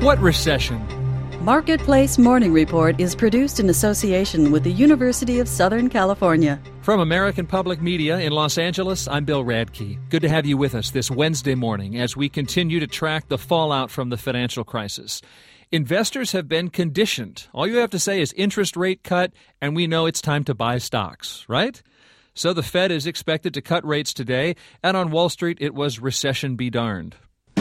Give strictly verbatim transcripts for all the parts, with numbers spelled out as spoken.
What recession? Marketplace Morning Report is produced in association with the University of Southern California. From American Public Media in Los Angeles, I'm Bill Radke. Good to have you with us this Wednesday morning as we continue to track the fallout from the financial crisis. Investors have been conditioned. All you have to say is interest rate cut, and we know it's time to buy stocks, right? So the Fed is expected to cut rates today, and on Wall Street it was recession be darned.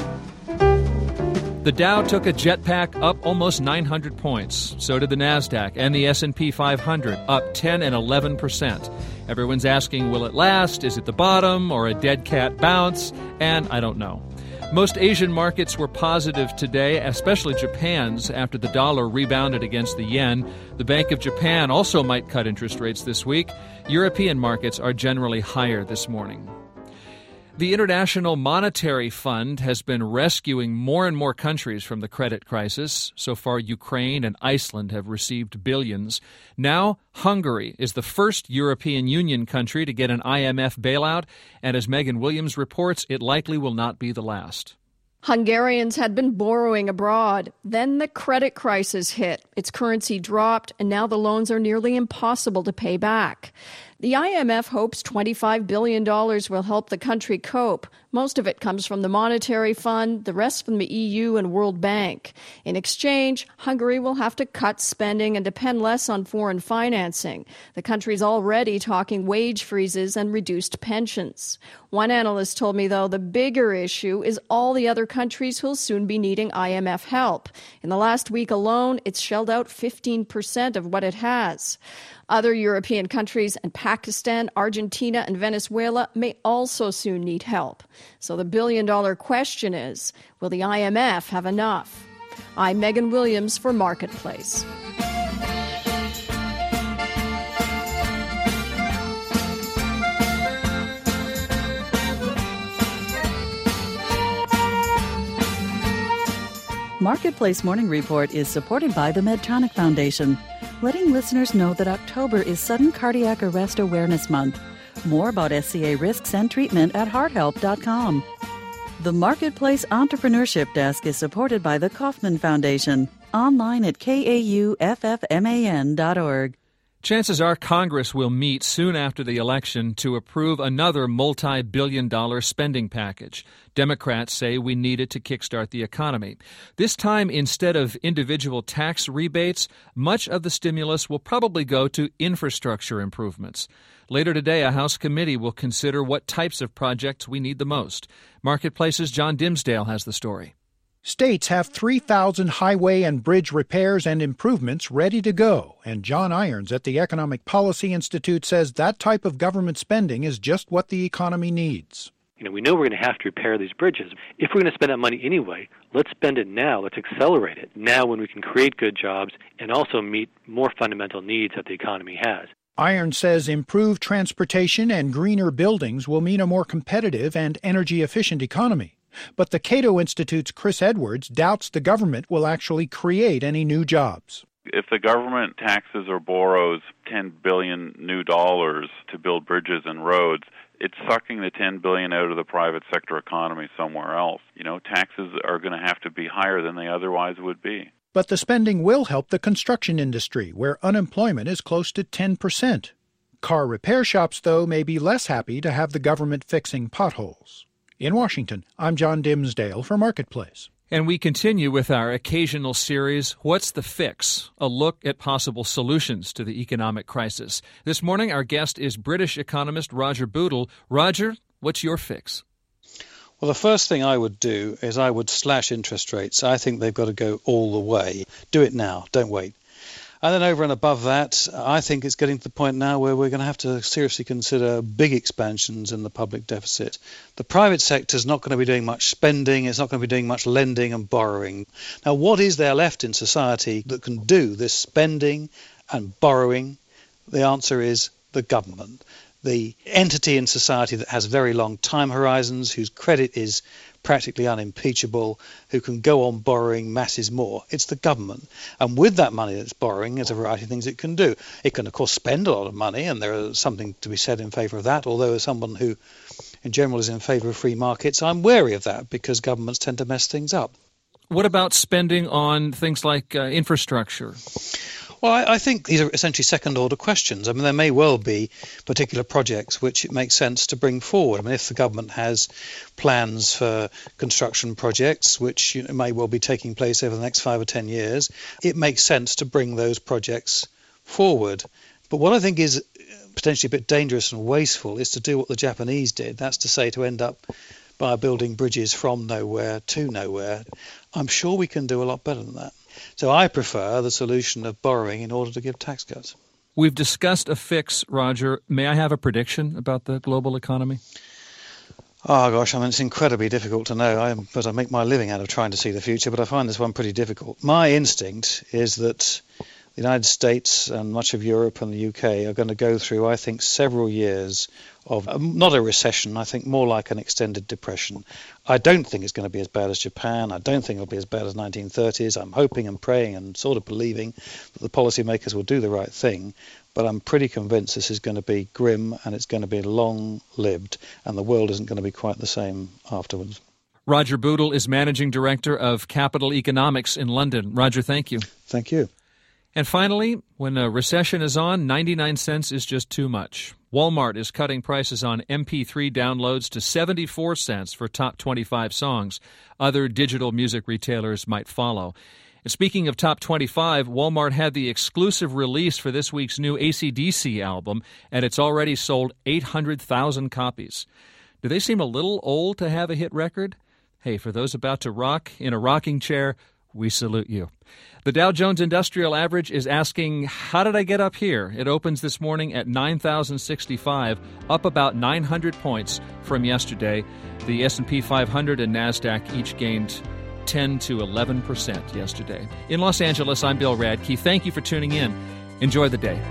The Dow took a jetpack up almost nine hundred points. So did the NASDAQ and the S and P five hundred, up ten and eleven percent. Everyone's asking, will it last? Is it the bottom or a dead cat bounce? And I don't know. Most Asian markets were positive today, especially Japan's, after the dollar rebounded against the yen. The Bank of Japan also might cut interest rates this week. European markets are generally higher this morning. The International Monetary Fund has been rescuing more and more countries from the credit crisis. So far, Ukraine and Iceland have received billions. Now, Hungary is the first European Union country to get an I M F bailout, and as Megan Williams reports, it likely will not be the last. Hungarians had been borrowing abroad. Then the credit crisis hit. Its currency dropped, and now the loans are nearly impossible to pay back. The I M F hopes twenty-five billion dollars will help the country cope. Most of it comes from the Monetary Fund, the rest from the E U and World Bank. In exchange, Hungary will have to cut spending and depend less on foreign financing. The country's already talking wage freezes and reduced pensions. One analyst told me, though, the bigger issue is all the other countries who'll soon be needing I M F help. In the last week alone, it's shelled out fifteen percent of what it has. Other European countries and Pakistan, Argentina, and Venezuela may also soon need help. So the billion-dollar question is, will the I M F have enough? I'm Megan Williams for Marketplace. Marketplace Morning Report is supported by the Medtronic Foundation, letting listeners know that October is Sudden Cardiac Arrest Awareness Month. More about S C A risks and treatment at heart help dot com. The Marketplace Entrepreneurship Desk is supported by the Kauffman Foundation, online at K A U F F M A N dot org. Chances are Congress will meet soon after the election to approve another multi-billion dollar spending package. Democrats say we need it to kickstart the economy. This time, instead of individual tax rebates, much of the stimulus will probably go to infrastructure improvements. Later today, a House committee will consider what types of projects we need the most. Marketplace's John Dimsdale has the story. States have three thousand highway and bridge repairs and improvements ready to go, and John Irons at the Economic Policy Institute says that type of government spending is just what the economy needs. You know, we know we're going to have to repair these bridges. If we're going to spend that money anyway, let's spend it now. Let's accelerate it now when we can create good jobs and also meet more fundamental needs that the economy has. Irons says improved transportation and greener buildings will mean a more competitive and energy-efficient economy. But the Cato Institute's Chris Edwards doubts the government will actually create any new jobs. If the government taxes or borrows ten billion dollars new dollars to build bridges and roads, it's sucking the ten billion dollars out of the private sector economy somewhere else. You know, taxes are going to have to be higher than they otherwise would be. But the spending will help the construction industry, where unemployment is close to ten percent. Car repair shops, though, may be less happy to have the government fixing potholes. In Washington, I'm John Dimsdale for Marketplace. And we continue with our occasional series, What's the Fix? A look at possible solutions to the economic crisis. This morning, our guest is British economist Roger Bootle. Roger, what's your fix? Well, the first thing I would do is I would slash interest rates. I think they've got to go all the way. Do it now. Don't wait. And then over and above that, I think it's getting to the point now where we're going to have to seriously consider big expansions in the public deficit. The private sector is not going to be doing much spending. It's not going to be doing much lending and borrowing. Now, what is there left in society that can do this spending and borrowing? The answer is the government. The entity in society that has very long time horizons, whose credit is practically unimpeachable, who can go on borrowing masses more. It's the government. And with that money that's borrowing, there's a variety of things it can do. It can, of course, spend a lot of money, and there is something to be said in favour of that, although as someone who, in general, is in favour of free markets, I'm wary of that because governments tend to mess things up. What about spending on things like uh, infrastructure? Well, I, I think these are essentially second-order questions. I mean, there may well be particular projects which it makes sense to bring forward. I mean, if the government has plans for construction projects, which you know, may well be taking place over the next five or ten years, it makes sense to bring those projects forward. But what I think is potentially a bit dangerous and wasteful is to do what the Japanese did. That's to say, to end up by building bridges from nowhere to nowhere. I'm sure we can do a lot better than that. So I prefer the solution of borrowing in order to give tax cuts. We've discussed a fix, Roger. May I have a prediction about the global economy? Oh, gosh, I mean, it's incredibly difficult to know. I, but I make my living out of trying to see the future, but I find this one pretty difficult. My instinct is that the United States and much of Europe and the U K are going to go through, I think, several years of um, not a recession, I think more like an extended depression. I don't think it's going to be as bad as Japan. I don't think it'll be as bad as nineteen thirties. I'm hoping and praying and sort of believing that the policymakers will do the right thing. But I'm pretty convinced this is going to be grim and it's going to be long-lived, and the world isn't going to be quite the same afterwards. Roger Bootle is Managing Director of Capital Economics in London. Roger, thank you. Thank you. And finally, when a recession is on, ninety-nine cents is just too much. Walmart is cutting prices on M P three downloads to seventy-four cents for top twenty-five songs. Other digital music retailers might follow. And speaking of top twenty-five, Walmart had the exclusive release for this week's new A C D C album, and it's already sold eight hundred thousand copies. Do they seem a little old to have a hit record? Hey, for those about to rock in a rocking chair, we salute you. The Dow Jones Industrial Average is asking, how did I get up here? It opens this morning at nine thousand sixty-five, up about nine hundred points from yesterday. The S and P five hundred and NASDAQ each gained ten to eleven percent yesterday. In Los Angeles, I'm Bill Radke. Thank you for tuning in. Enjoy the day.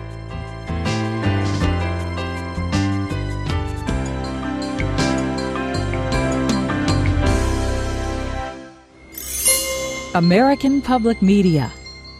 American Public Media.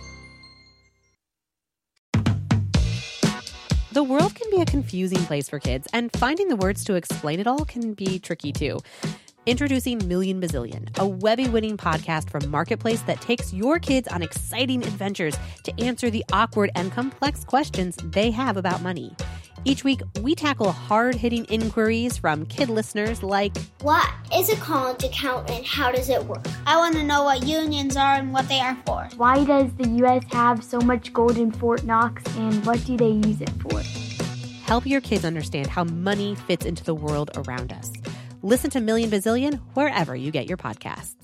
The world can be a confusing place for kids, and finding the words to explain it all can be tricky too. Introducing Million Bazillion, a Webby-winning podcast from Marketplace that takes your kids on exciting adventures to answer the awkward and complex questions they have about money. Each week, we tackle hard-hitting inquiries from kid listeners like, what is a college account and how does it work? I want to know what unions are and what they are for. Why does the U S have so much gold in Fort Knox and what do they use it for? Help your kids understand how money fits into the world around us. Listen to Million Bazillion wherever you get your podcasts.